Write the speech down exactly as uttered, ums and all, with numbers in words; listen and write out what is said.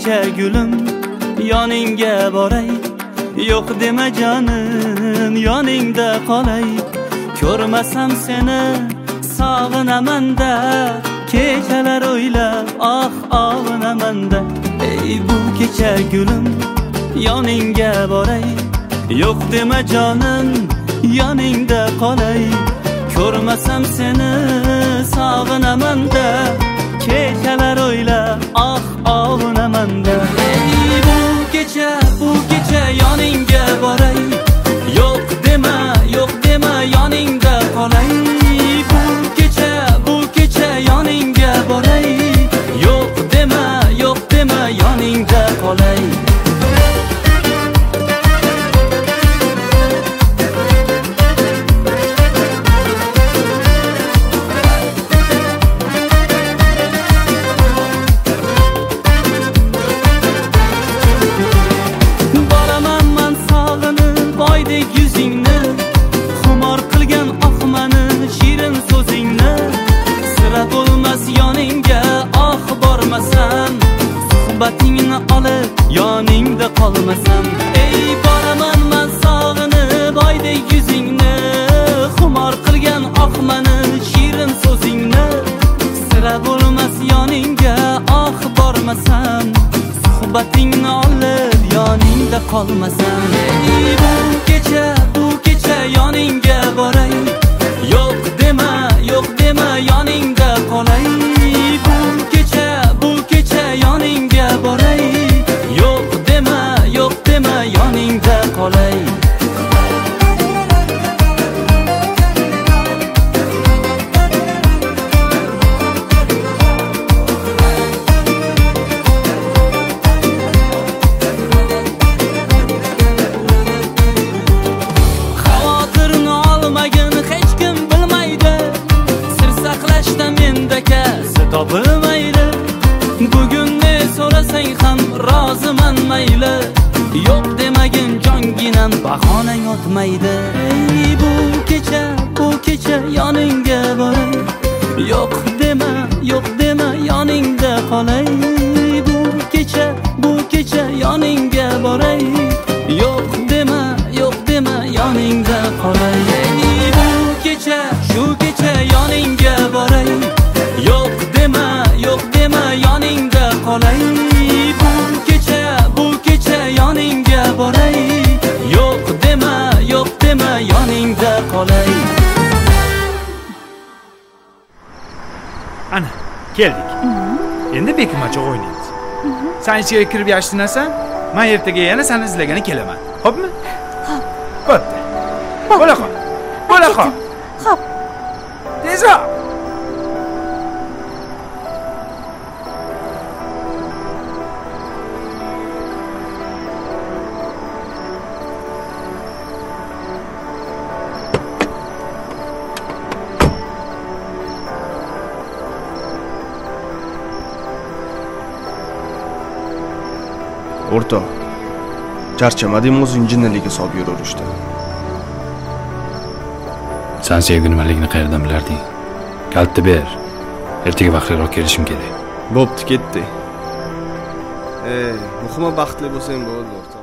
kecha gulim yoningga boray, yo'q dema jonim yoningda qolay. Ko'rmasam seni sog'inaman-da, kechalar o'ylab ah og'inaman-da. Ey bu kecha gulim yoningga boray, yo'q dema jonim yoningda qolay. Ko'rmasam seni sog'inaman-da, kechalar o'ylab ah og'inaman-da. Ey bu kecha bu kecha yoningga boray, yo'q dema yo'q dema yoningda qolay. Bu kecha bu kecha yoningga boray, yo'q dema yo'q dema yoningda qolay. Yuzingni xumor qilgan oqmani shirin so'zingni, sira bo'lmas yoningga ah bormasam, suhbatingni olib yoningda qolmasam. Ey boraman man sog'inib oydek yuzingni, xumor qilgan oqmani shirin so'zingni, sira bo'lmas yoningga ah bormasam, suhbatingni olib yoningda qolmasam. Ey bu kecha bu kecha yoningga boray, yo'q dema yo'q dema yoningda qolay. Bu kecha bu kecha yoningga boray, yo'q dema yo'q dema yoningda qolay. Topilmaydi bugun ne so'rasang ham roziman mayli, yo'q demagin jonginam bahonang o'tmaydi. Ey bu kecha bu kecha yoningga boray, yo'q dema yo'q dema yoningda qolay. Bu kecha bu kecha yoningga boray, yo'q dema yo'q dema yoningda qolay. Ey bu kecha shu kecha yoningga boray, yo'q dema yo'q dema yoningda qolay. Bu kecha bu kecha yoningga boray, yo'q dema yo'q dema yoningda qolay. Ana keldik. Endi bekimachoq o'ynaymiz. Sen ichga kirib yashtinasan, men ertaga yana seni izlagani kelaman. Xo'pmi? Xo'p. Bo'pti. Bo'la qol. Bo'la qol. Xo'p. Tezroq. O'rtoq, charchamadingmi o'zing jinniligiga solib yuraverishdi? Sen sevgi nimaligini qayerdan bilarding? Kaltni ber. Ertaga vaqtliroq kelishim kerak. Bo'pti, ketdi. Ey, muhimi baxtli bo'lsang bo'ldi, o'rtoq.